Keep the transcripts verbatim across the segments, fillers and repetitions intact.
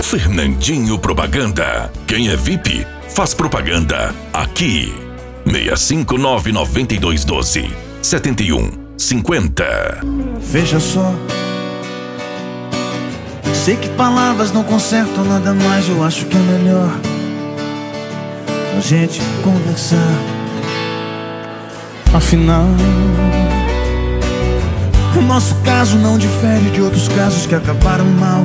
Fernandinho Propaganda. Quem é V I P faz propaganda aqui. seis cinco nove nove dois um dois sete um cinco zero. Veja só, sei que palavras não consertam nada mais. Eu acho que é melhor a gente conversar. Afinal, o nosso caso não difere de outros casos que acabaram mal.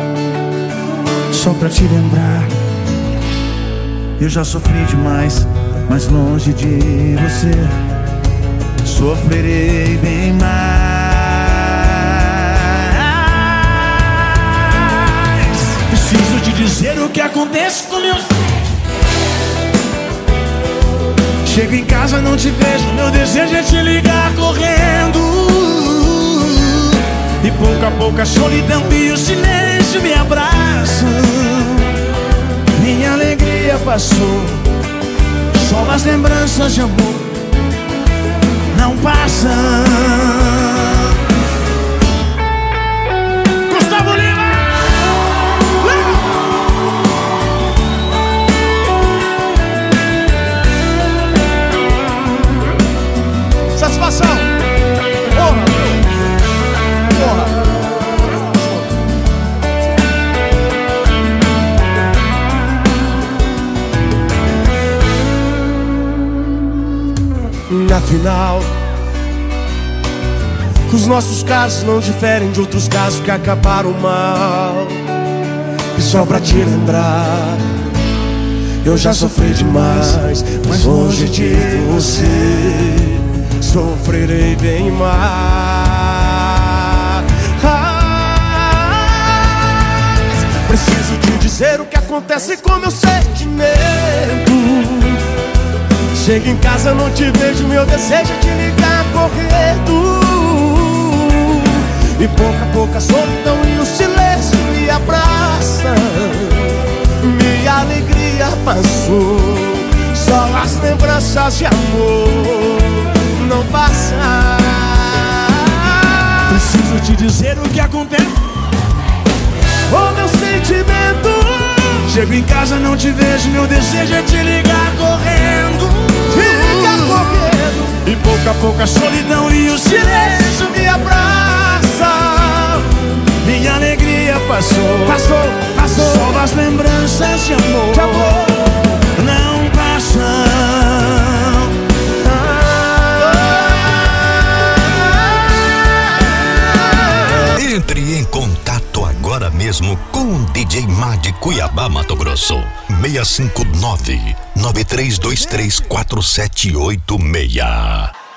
Só pra te lembrar, eu já sofri demais, mas longe de você sofrerei bem mais. Preciso te dizer o que acontece com meus... Chego em casa, não te vejo, meu desejo é te ligar correndo. E pouco a pouco a solidão e o silêncio me abraçam. Minha alegria passou, só as lembranças de amor não passam. Gustavo Lima! Satisfação! Porra! Porra! Afinal, os nossos casos não diferem de outros casos que acabaram mal. E só pra te lembrar, eu já sofri demais, mas longe de você sofrerei bem mais. Preciso te dizer o que acontece com meu sentimento. Chego em casa, não te vejo, meu desejo é te ligar correndo. E pouco a pouco a solidão e o silêncio me abraçam. Minha alegria passou, só as lembranças de amor não passam. Preciso te dizer o que acontece, oh meu sentimento. Chego em casa, não te vejo, meu desejo é te ligar correndo. Liga correndo. E pouco a pouco a solidão e o silêncio me abraçam. Minha alegria passou, passou, passou. Só as lembranças de amor, de amor não passam. Entre em contato agora mesmo com o D J Mad de Cuiabá, Mato Grosso. seis cinco nove, nove três dois três, quatro sete oito seis.